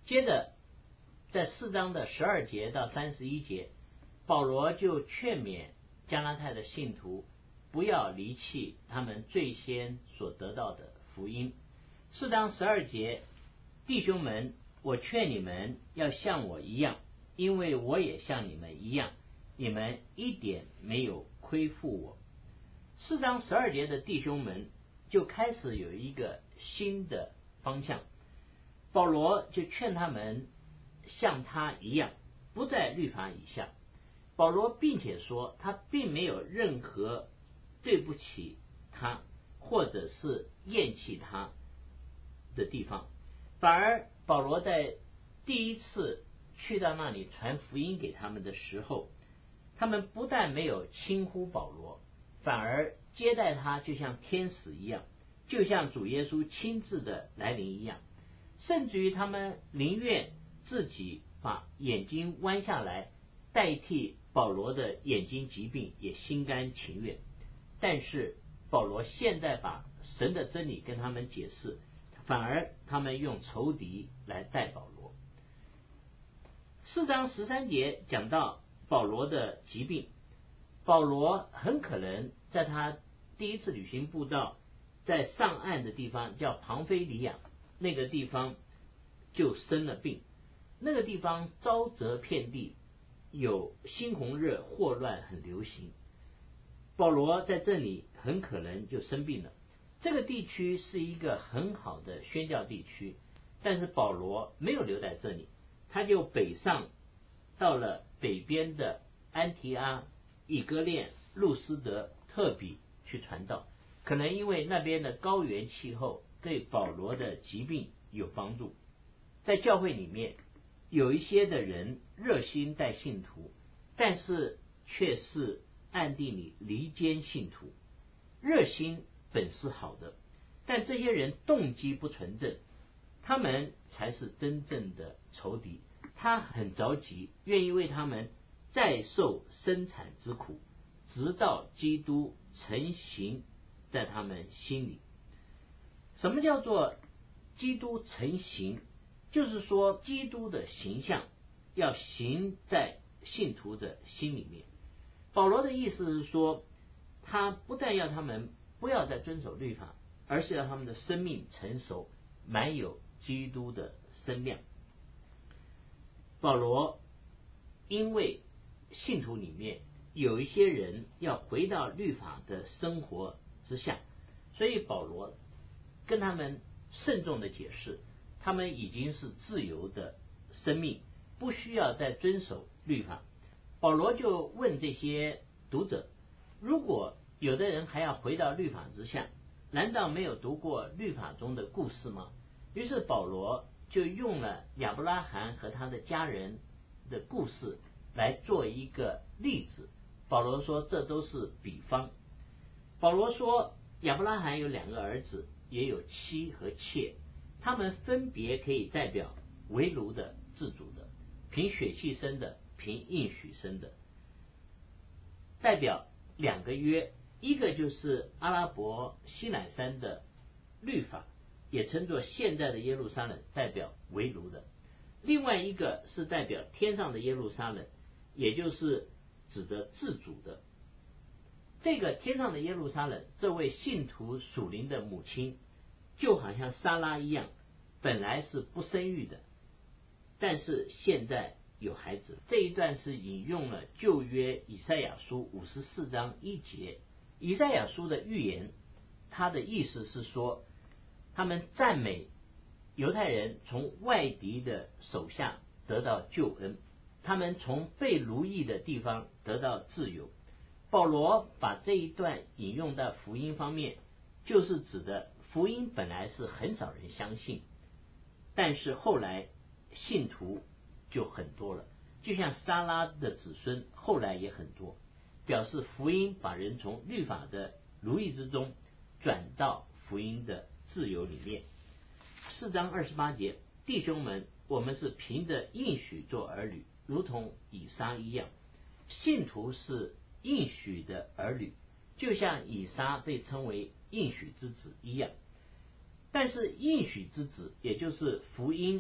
接着在4章的12节到31节，保罗就劝勉加拉太的信徒不要离弃他们最先所得到的福音。4章12节，弟兄们，我劝你们要像我一样，因为我也像你们一样，你们一点没有亏负我。4章12节的弟兄们就开始有一个新的方向，保罗就劝他们像他一样，不在律法以下。保罗并且说他并没有任何对不起他或者是厌弃他的地方，反而保罗在第一次去到那里传福音给他们的时候，他们不但没有轻忽保罗，反而接待他就像天使一样，就像主耶稣亲自的来临一样，甚至于他们宁愿自己把眼睛弯下来代替保罗的眼睛疾病，也心甘情愿。但是保罗现在把神的真理跟他们解释，反而他们用仇敌来待保罗。4章13节讲到保罗的疾病，保罗很可能在他第一次旅行布道，在上岸的地方叫庞菲利亚，那个地方就生了病，那个地方沼泽遍地，有猩红热霍乱很流行，保罗在这里很可能就生病了。这个地区是一个很好的宣教地区，但是保罗没有留在这里，他就北上到了北边的安提阿、以哥念、路斯德、特比去传道，可能因为那边的高原气候对保罗的疾病有帮助。在教会里面有一些的人热心待信徒，但是却是暗地里离间信徒。热心本是好的，但这些人动机不纯正，他们才是真正的仇敌。他很着急，愿意为他们再受生产之苦，直到基督成形在他们心里。什么叫做基督成形？就是说基督的形象要行在信徒的心里面。保罗的意思是说，他不但要他们不要再遵守律法，而是要他们的生命成熟，满有基督的身量。保罗因为信徒里面有一些人要回到律法的生活之下，所以保罗跟他们慎重的解释，他们已经是自由的生命，不需要再遵守律法。保罗就问这些读者，如果有的人还要回到律法之下，难道没有读过律法中的故事吗？于是保罗就用了亚伯拉罕和他的家人的故事来做一个例子。保罗说这都是比方。保罗说亚伯拉罕有2个儿子，也有妻和妾，他们分别可以代表为奴的、自主的，凭血气生的，凭应许生的，代表2个约，一个就是阿拉伯西乃山的律法，也称作现在的耶路撒冷，代表为奴的；另外一个是代表天上的耶路撒冷，也就是指的自主的。这个天上的耶路撒冷，这位信徒属灵的母亲，就好像撒拉一样，本来是不生育的，但是现在有孩子。这一段是引用了旧约以赛亚书54章1节。以赛亚书的预言，它的意思是说，他们赞美犹太人从外敌的手下得到救恩，他们从被奴役的地方得到自由。保罗把这一段引用到福音方面，就是指的福音本来是很少人相信，但是后来信徒就很多了，就像撒拉的子孙后来也很多，表示福音把人从律法的奴役之中转到福音的自由里面。4章28节，弟兄们，我们是凭着应许做儿女，如同以撒一样。信徒是应许的儿女，就像以撒被称为应许之子一样。但是应许之子，也就是福音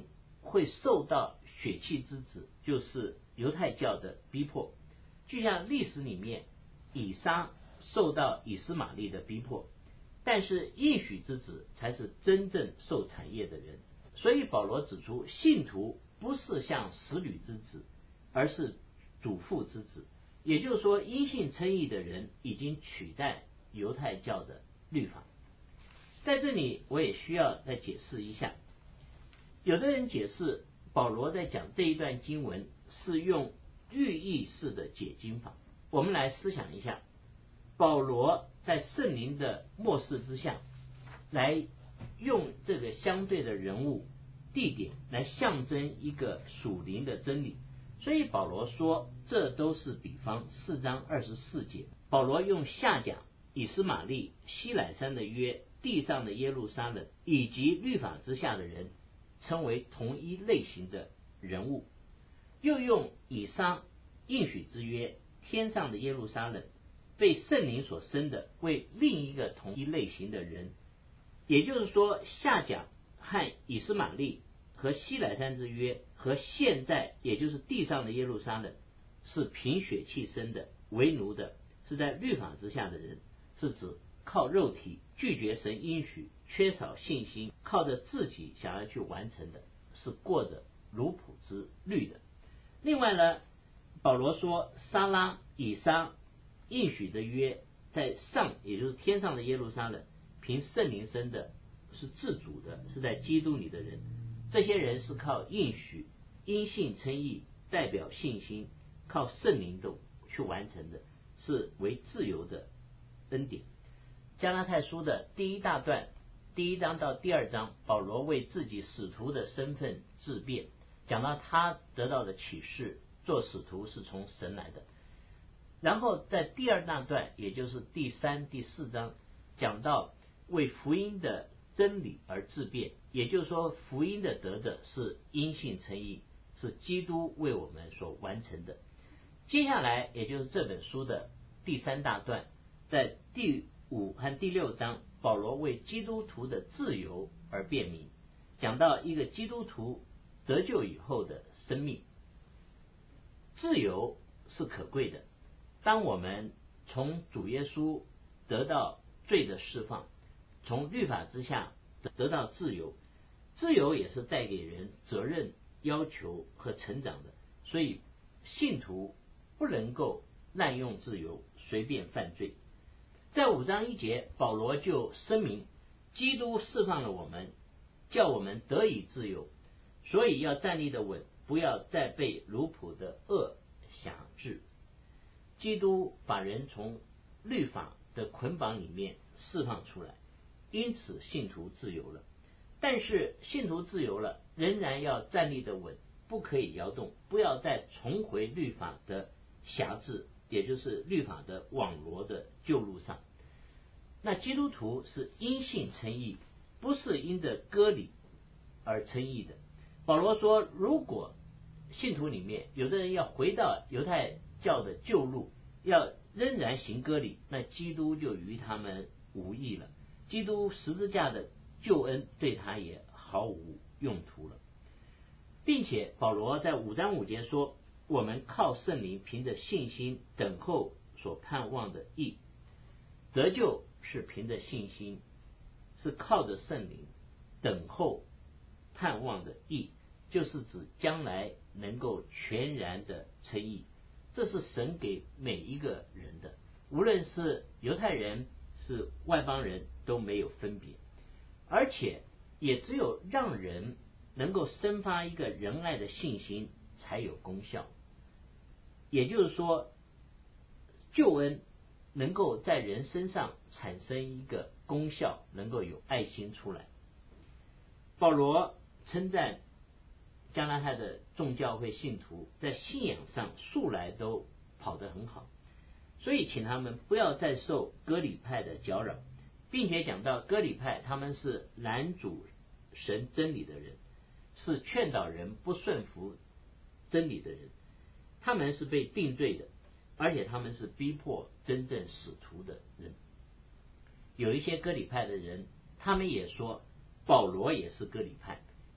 会受到血气之子，就是犹太教的逼迫，就像历史里面以撒受到以斯玛利的逼迫，但是应许之子才是真正受产业的人。所以保罗指出，信徒不是像使女之子，而是主父之子，也就是说因信称义的人已经取代犹太教的律法。在这里我也需要再解释一下，有的人解释保罗在讲这一段经文是用寓意式的解经法。我们来思想一下，保罗在圣灵的默示之下，来用这个相对的人物地点来象征一个属灵的真理。所以保罗说这都是比方。4章24节，保罗用下讲以斯玛利、西乃山的约、地上的耶路撒冷以及律法之下的人称为同一类型的人物，又用以撒应许之约、天上的耶路撒冷被圣灵所生的为另一个同一类型的人。也就是说，下讲和以斯玛利和西乃山之约和现在也就是地上的耶路撒冷是凭血气生的，为奴的是在律法之下的人，是指靠肉体拒绝神应许，缺少信心，靠着自己想要去完成的，是过着奴仆之律的。另外呢，保罗说撒拉、以撒应许的约在上，也就是天上的耶路撒冷凭圣灵生的，是自主的，是在基督里的人。这些人是靠应许因信称义，代表信心，靠圣灵的去完成的，是为自由的恩典。加拉太书的第一大段第1章到第2章，保罗为自己使徒的身份自辩，讲到他得到的启示，做使徒是从神来的。然后在第2大段，也就是第3、第4章，讲到为福音的真理而自辩，也就是说福音的得的是因信称义，是基督为我们所完成的。接下来也就是这本书的第3大段，在第5和第6章，保罗为基督徒的自由而辩明，讲到一个基督徒得救以后的生命。自由是可贵的，当我们从主耶稣得到罪的释放，从律法之下得到自由，自由也是带给人责任、要求和成长的。所以信徒不能够滥用自由，随便犯罪。在5章1节，保罗就声明基督释放了我们，叫我们得以自由，所以要站立得稳，不要再被奴仆的恶辖制。基督把人从律法的捆绑里面释放出来，因此信徒自由了。但是信徒自由了，仍然要站立得稳，不可以摇动，不要再重回律法的辖制，也就是律法的网罗的旧路上。那基督徒是因信称义，不是因着割礼而称义的。保罗说，如果信徒里面有的人要回到犹太教的旧路，要仍然行割礼，那基督就与他们无益了，基督十字架的救恩对他也毫无用途了。并且保罗在5章5节说，我们靠圣灵凭着信心等候所盼望的义。得救是凭着信心，是靠着圣灵等候盼望的义，就是指将来能够全然的称义。这是神给每一个人的，无论是犹太人是外邦人都没有分别，而且也只有让人能够生发一个仁爱的信心才有功效。也就是说，救恩能够在人身上产生一个功效，能够有爱心出来。保罗称赞加拉太的众教会信徒在信仰上素来都跑得很好，所以请他们不要再受割礼派的搅扰，并且讲到割礼派他们是拦阻神真理的人，是劝导人不顺服真理的人，他们是被定罪的，而且他们是逼迫真正使徒的人。有一些割礼派的人，他们也说保罗也是割礼派，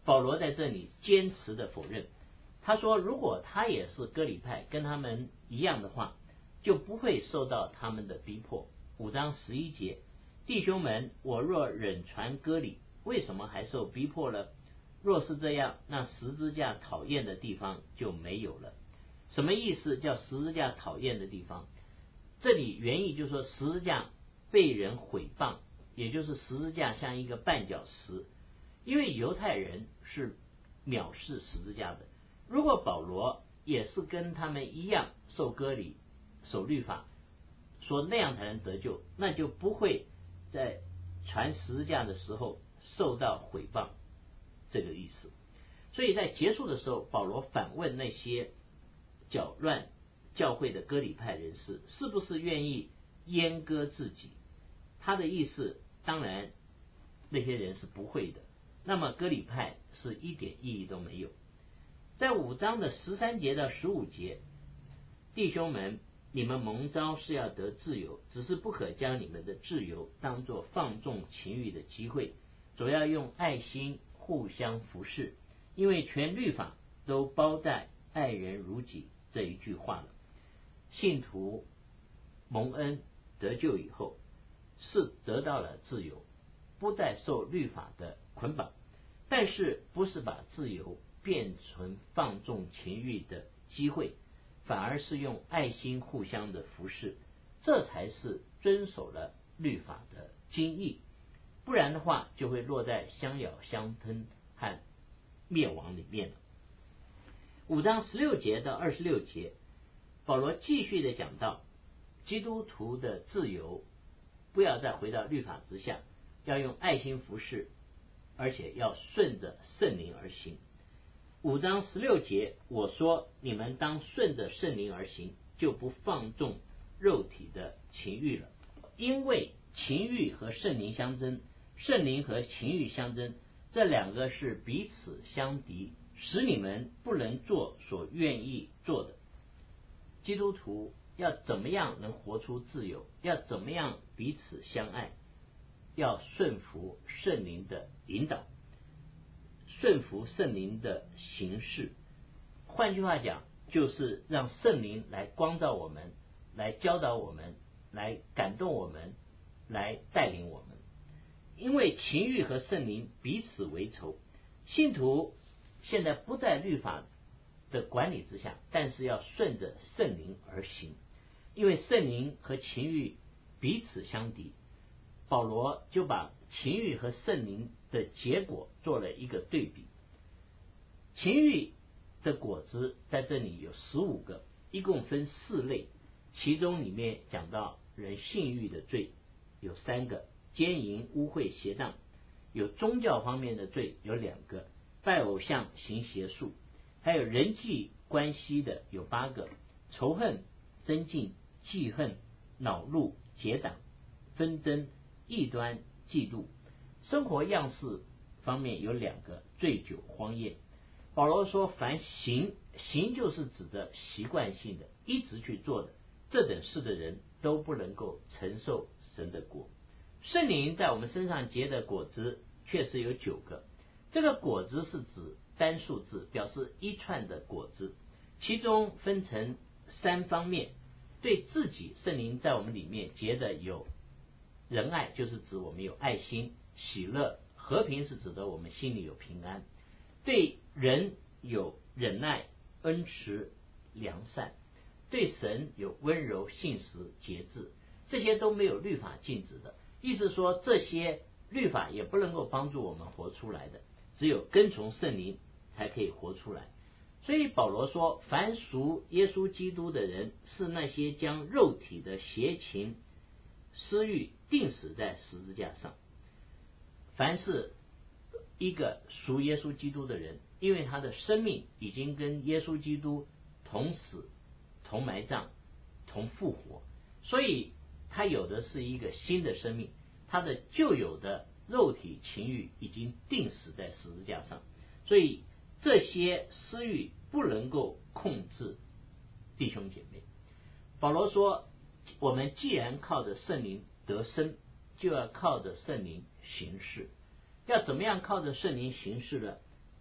保罗在这里坚持的否认，他说如果他也是割礼派，跟他们一样的话，就不会受到他们的逼迫。5章11节，弟兄们，我若忍传割礼，为什么还受逼迫了？若是这样，那十字架讨厌的地方就没有了。什么意思？叫十字架讨厌的地方？这里原意就是说十字架被人毁谤，也就是十字架像一个绊脚石，因为犹太人是藐视十字架的。如果保罗也是跟他们一样受割礼、守律法，说那样才能得救，那就不会在传十字架的时候受到毁谤，这个意思。所以在结束的时候，保罗反问那些搅乱教会的割礼派人士，是不是愿意阉割自己？他的意思当然那些人是不会的，那么割礼派是一点意义都没有。在5章的13节到15节，弟兄们，你们蒙召是要得自由，只是不可将你们的自由当作放纵情欲的机会，总要用爱心互相服侍，因为全律法都包在爱人如己这一句话了。信徒蒙恩得救以后，是得到了自由，不再受律法的捆绑，但是不是把自由变成放纵情欲的机会，反而是用爱心互相的服侍，这才是遵守了律法的精义。不然的话，就会落在相咬相吞和灭亡里面了。5章16节到26节，保罗继续的讲到基督徒的自由不要再回到律法之下，要用爱心服侍，而且要顺着圣灵而行。5章16节，我说你们当顺着圣灵而行，就不放纵肉体的情欲了。因为情欲和圣灵相争，圣灵和情欲相争，这两个是彼此相敌，使你们不能做所愿意做的。基督徒要怎么样能活出自由？要怎么样彼此相爱？要顺服圣灵的引导，顺服圣灵的行事。换句话讲，就是让圣灵来光照我们，来教导我们，来感动我们，来带领我们。因为情欲和圣灵彼此为仇，信徒现在不在律法的管理之下，但是要顺着圣灵而行，因为圣灵和情欲彼此相敌。保罗就把情欲和圣灵的结果做了一个对比。情欲的果子在这里有15个，一共分4类，其中里面讲到人性欲的罪有3个，奸淫、污秽、邪荡；有宗教方面的罪有2个，拜偶像、行邪术；还有人际关系的有8个，仇恨、争竞、记恨、恼怒、结党、纷争、异端、嫉妒；生活样式方面有2个，醉酒、荒宴。保罗说，凡行就是指的习惯性的一直去做的这等事的人，都不能够承受神的国。圣灵在我们身上结的果子确实有9个，这个果子是指单数字，表示一串的果子，其中分成3方面。对自己，圣灵在我们里面结的有仁爱，就是指我们有爱心；喜乐、和平是指的我们心里有平安。对人有忍耐、恩慈、良善；对神有温柔、信实、节制。这些都没有律法禁止的，意思说这些律法也不能够帮助我们活出来的，只有跟从圣灵才可以活出来。所以保罗说，凡属耶稣基督的人，是那些将肉体的邪情私欲钉死在十字架上。凡是一个属耶稣基督的人，因为他的生命已经跟耶稣基督同死、同埋葬、同复活，所以他有的是一个新的生命，他的旧有的肉体情欲已经钉死在十字架上，所以这些私欲不能够控制弟兄姐妹。保罗说，我们既然靠着圣灵得生，就要靠着圣灵行事。要怎么样靠着圣灵行事呢？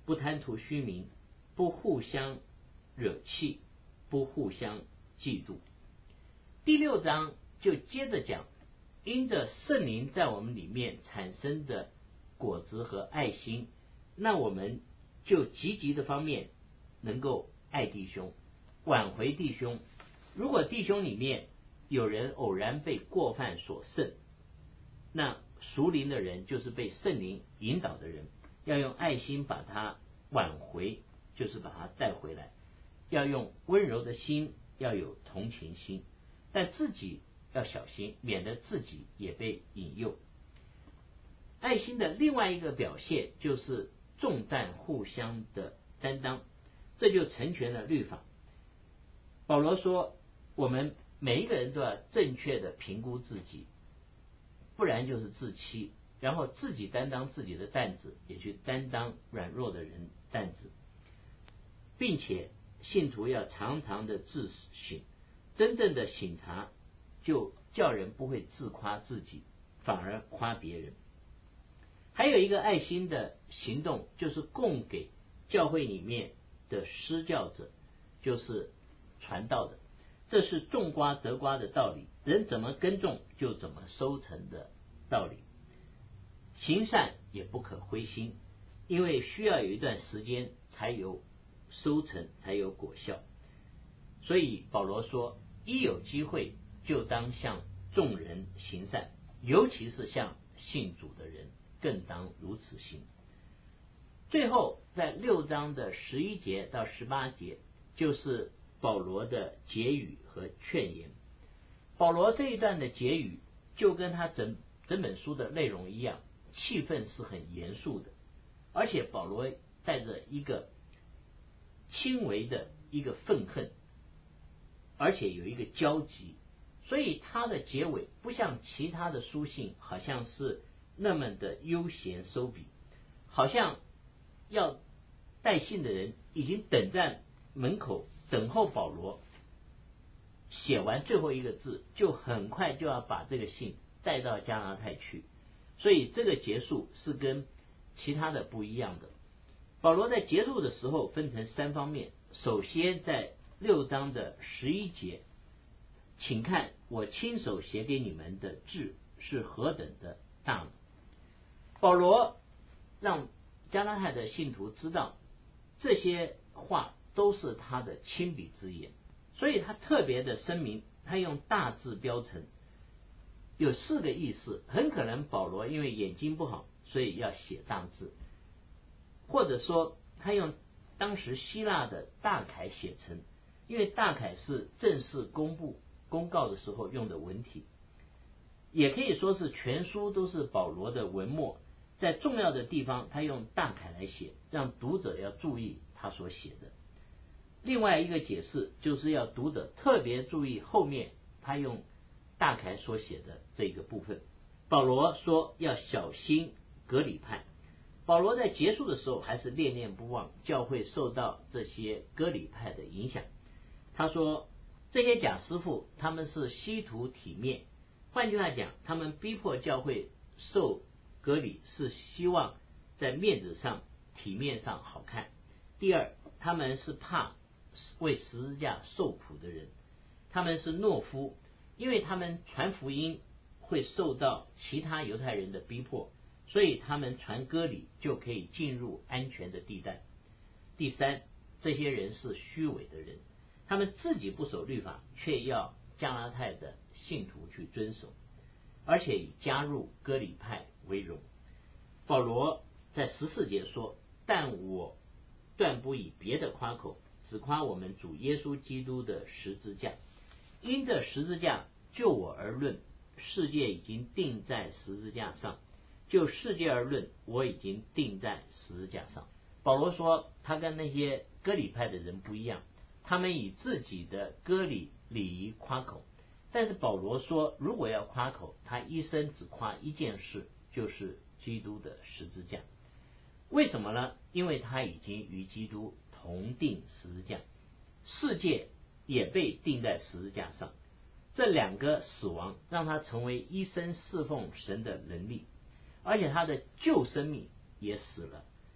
不贪图虚名，不互相惹气，不互相嫉妒。第6章就接着讲，因着圣灵在我们里面产生的果子和爱心，那我们就积极的方面能够爱弟兄，挽回弟兄。如果弟兄里面有人偶然被过犯所胜，那属灵的人就是被圣灵引导的人，要用爱心把他挽回，就是把他带回来，要用温柔的心，要有同情心，但自己要小心，免得自己也被引诱。爱心的另外一个表现就是重担互相的担当，这就成全了律法。保罗说，我们每一个人都要正确的评估自己，不然就是自欺，然后自己担当自己的担子，也去担当软弱的人担子，并且信徒要常常的自省，真正的省察就叫人不会自夸自己，反而夸别人。还有一个爱心的行动，就是供给教会里面的施教者，就是传道的。这是种瓜得瓜的道理，人怎么耕种就怎么收成的道理。行善也不可灰心，因为需要有一段时间才有收成，才有果效。所以保罗说，一有机会就当向众人行善，尤其是向信主的人更当如此行。最后在6章的11节到18节，就是保罗的结语和劝言。保罗这一段的结语就跟他整本书的内容一样，气氛是很严肃的，而且保罗带着一个轻微的一个愤恨，而且有一个焦急，所以他的结尾不像其他的书信好像是那么的悠闲收笔，好像要带信的人已经等在门口等候保罗写完最后一个字，就很快就要把这个信带到加拉太去，所以这个结束是跟其他的不一样的。保罗在结束的时候分成3方面，首先在6章的11节，请看我亲手写给你们的字是何等的大呢？保罗让加拉太的信徒知道，这些话都是他的亲笔之言，所以他特别的声明，他用大字标成，有4个意思。很可能保罗因为眼睛不好，所以要写大字，或者说他用当时希腊的大楷写成，因为大楷是正式公告的时候用的文体，也可以说是全书都是保罗的文墨，在重要的地方他用大楷来写，让读者要注意他所写的。另外一个解释就是要读者特别注意后面他用大楷所写的这个部分。保罗说要小心革礼派，保罗在结束的时候还是念念不忘教会受到这些革礼派的影响。他说这些假师傅他们是希图体面，换句话讲，他们逼迫教会受割礼是希望在面子上体面上好看。第二，他们是怕为十字架受苦的人，他们是懦夫，因为他们传福音会受到其他犹太人的逼迫，所以他们传割礼就可以进入安全的地带。第三，这些人是虚伪的人，他们自己不守律法，却要加拉太的信徒去遵守，而且以加入割礼派为荣。保罗在14节说，但我断不以别的夸口，只夸我们主耶稣基督的十字架。因这十字架就我而论，世界已经定在十字架上，就世界而论，我已经定在十字架上。保罗说他跟那些割礼派的人不一样，他们以自己的割礼礼仪夸口，但是保罗说如果要夸口，他一生只夸一件事，就是基督的十字架。为什么呢？因为他已经与基督同定十字架，世界也被钉在十字架上，这两个死亡让他成为一生侍奉神的能力，而且他的旧生命也死了，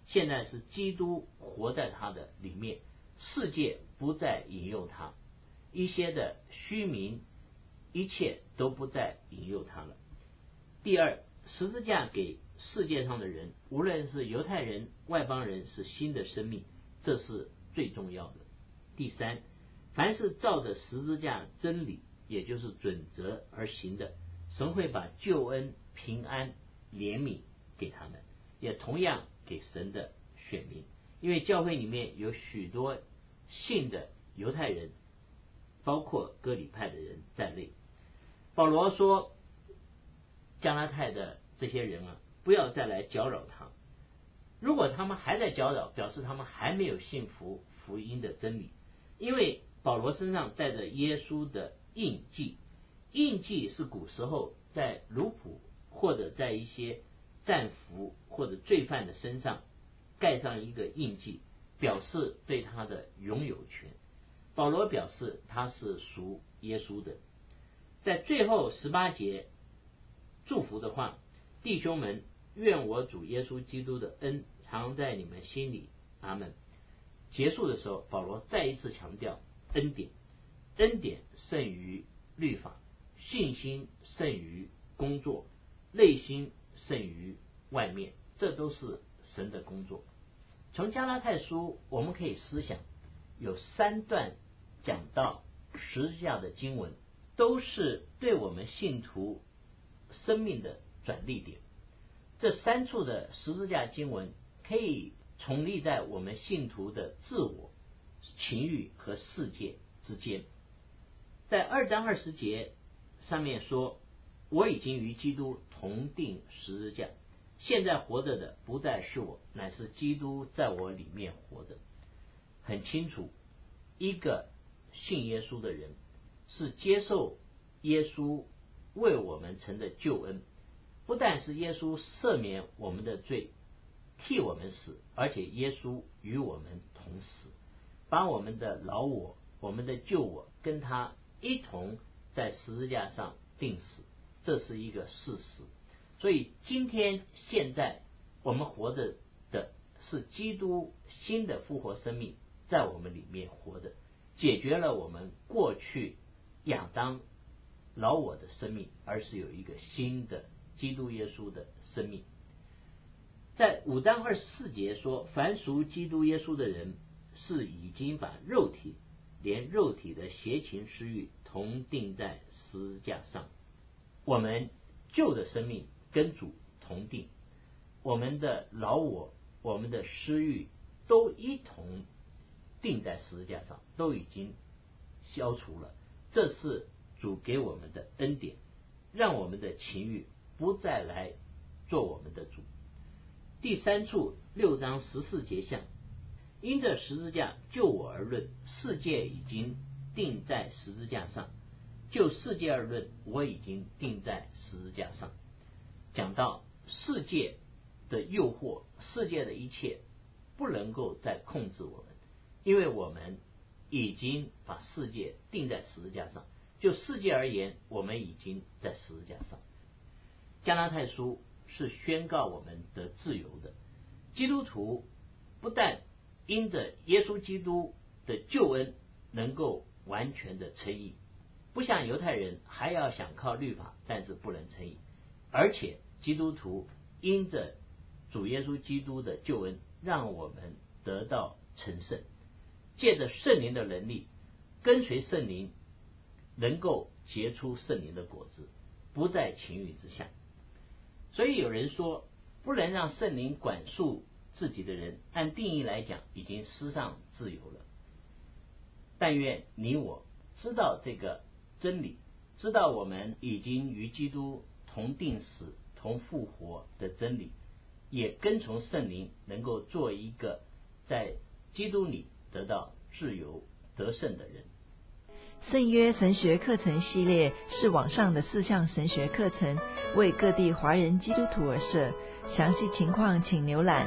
现在是基督活在他的里面，世界不再引诱他，一些的虚名，一切都不再引诱他了。第二，十字架给世界上的人，无论是犹太人、外邦人，是新的生命，这是最重要的。第三，凡是照着十字架真理，也就是准则而行的，神会把救恩、平安、怜悯给他们，也同样给神的选民。因为教会里面有许多信的犹太人，包括割礼派的人在内。保罗说加拉太的这些人啊，不要再来搅扰他。如果他们还在搅扰，表示他们还没有信服福音的真理。因为保罗身上带着耶稣的印记，印记是古时候在奴仆或者在一些战俘或者罪犯的身上盖上一个印记，表示对他的拥有权。保罗表示他是属耶稣的。在最后18节祝福的话，弟兄们，愿我主耶稣基督的恩常在你们心里，阿们。结束的时候，保罗再一次强调恩典，恩典胜于律法，信心胜于工作，内心胜于外面，这都是神的工作。从加拉太书我们可以思想，有3段讲到十字架的经文，都是对我们信徒生命的转捩点。这3处的十字架经文可以矗立在我们信徒的自我、情欲和世界之间。在2章20节上面说，我已经与基督同定十字架，现在活着的不再是我，乃是基督在我里面活着。很清楚，一个信耶稣的人是接受耶稣为我们成的救恩，不但是耶稣赦免我们的罪，替我们死，而且耶稣与我们同死，把我们的老我、我们的旧我跟他一同在十字架上钉死，这是一个事实。所以今天现在我们活着的是基督新的复活生命在我们里面活着，解决了我们过去亚当老我的生命，而是有一个新的基督耶稣的生命。在5章24节说，凡属基督耶稣的人，是已经把肉体连肉体的邪情私欲同定在十字架上。我们旧的生命跟主同定，我们的老我、我们的私欲都一同定在十字架上，都已经消除了。这是主给我们的恩典，让我们的情欲不再来做我们的主。第3处6章14节像，因这十字架就我而论，世界已经定在十字架上；就世界而论，我已经定在十字架上。讲到世界的诱惑，世界的一切不能够再控制我们，因为我们已经把世界定在十字架上。就世界而言，我们已经在十字架上。加拉太书是宣告我们得自由的。基督徒不但因着耶稣基督的救恩能够完全的称义，不像犹太人还要想靠律法，但是不能称义，而且基督徒因着主耶稣基督的救恩，让我们得到成圣，借着圣灵的能力，跟随圣灵，能够结出圣灵的果子，不在情欲之下。所以有人说，不能让圣灵管束自己的人，按定义来讲，已经失上自由了。但愿你我知道这个真理，知道我们已经与基督同定死、同复活的真理，也跟从圣灵，能够做一个在基督里得到自由得胜的人。 圣约神学课程系列是网上的4项神学课程，为各地华人基督徒而设。详细情况请浏览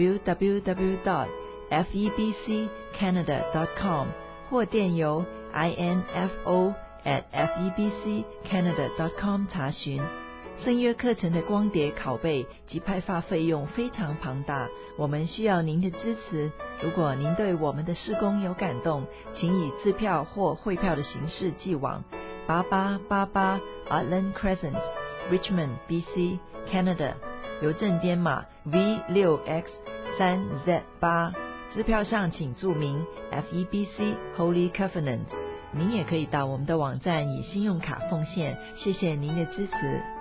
www.febccanada.com 或电邮 info@febccanada.com 查询。 圣约课程的光碟拷贝及派发费用非常庞大，我们需要您的支持。如果您对我们的事工有感动，请以支票或汇票的形式寄往8888 Artland Crescent Richmond BC Canada， 邮政编码 V6X3Z8， 支票上请注明 FEBC Holy Covenant。您也可以到我们的网站以信用卡奉献，谢谢您的支持。